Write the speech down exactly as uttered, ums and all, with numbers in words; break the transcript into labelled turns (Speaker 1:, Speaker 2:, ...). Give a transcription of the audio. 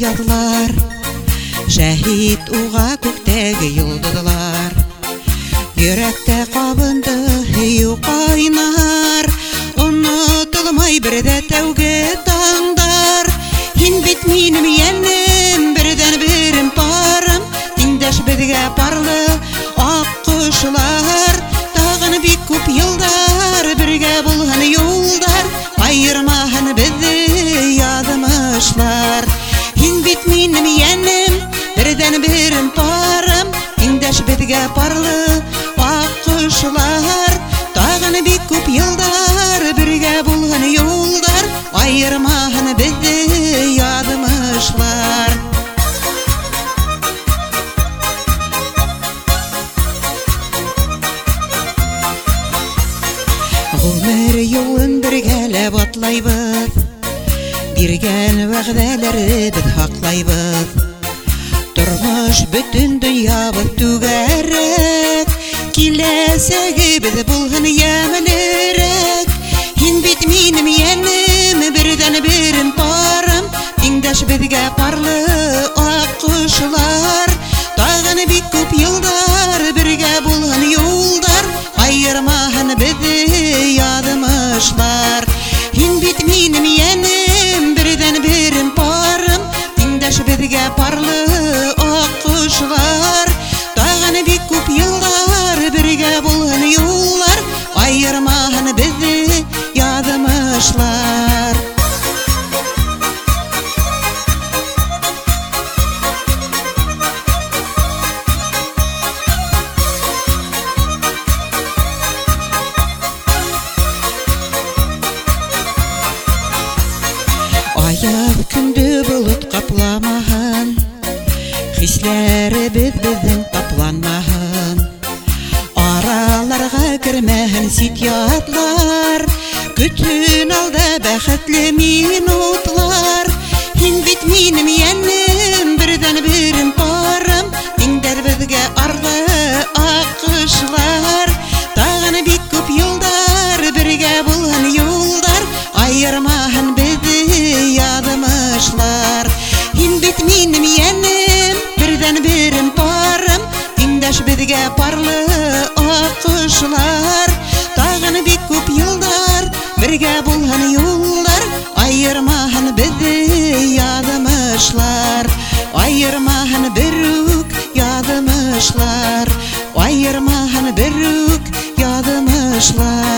Speaker 1: сыйладылар. Шәһид уға күктәге йолдызлар. Йөрәктә кабынды һөю кайнар, онытылмай бердә тәүге таңдар. Һин бит минем янем, бердән берем парым, тиңдәш беҙгә парлы ак ҡошлар. Тағын бик күп йылдар, бергә булһын юлдар, айырмаһын беҙҙе яҙмышлар. Һин бит минем янем, берҙән берем парым, тиңдәш беҙгә парлы ак ҡошлар. Тағын бик күп йылдар, бергә булһын юлдар, айырмаһын беҙҙе яҙмышлар. Ғүмер юлын бергәләп атлайбыҙ, биргән вәғҙәләребеҙ һаҡлайбыҙ. Тормош бөтөн донъябыҙ түгәрәк, киләсәгебеҙ булһын йәмлерәк. Һин бит минем йәнем, берҙән берем парым, тиңдәш беҙгә парлы ак ҡошлар. Тағын бик күп йылдар, бергә булһын юлдар, айырмаһын беҙҙе яҙмышлар. Һин бит минем йәнем, берҙән берем парым, тиңдәш беҙгә парлы ак ҡошлар. Тағын бик күп йылдар, бергә булһын юллар, айырмаһын беҙҙе яҙмышлар. Аяҙ көндө болот ҡапламаһын, хисләребеҙ беҙҙең тапланмаһын. Араларға кермәһен сит ятлар, көтһөн алда бәхетле минутлар. Һин бит минем йәнем, берҙән берем парым, тиңдәр беҙгә арлы ак ҡошлар. Тағын бик күп йылдар, бергә булһын юлдар, айырмаһын беҙҙе яҙмышлар. Һин бит минем йәнем, берҙән берем парым, тиңдәш беҙгә парлы ак ҡошлар. Тағын бик күп йылдар, бергә булһын юлдар, айырмаһын беҙҙе яҙмышлар. Айырмаһын бер үк яҙмышлар, айырмаһын бер үк яҙмышлар.